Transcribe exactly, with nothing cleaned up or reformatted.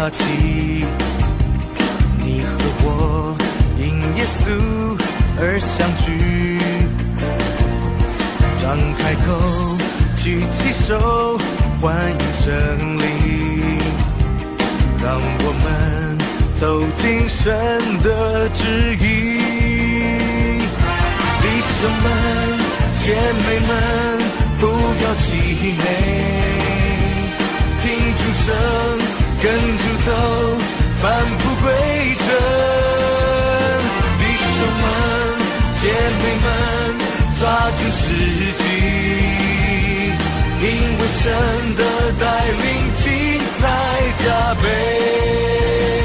刮起，你和我因耶稣而相聚，张开口，举起手，欢迎胜利，让我们走进神的旨意。弟兄们，姐妹们，不要气馁，听主声，跟主走，返璞归真。弟兄们，姐妹们，抓住时机，因为神的带领精彩加倍。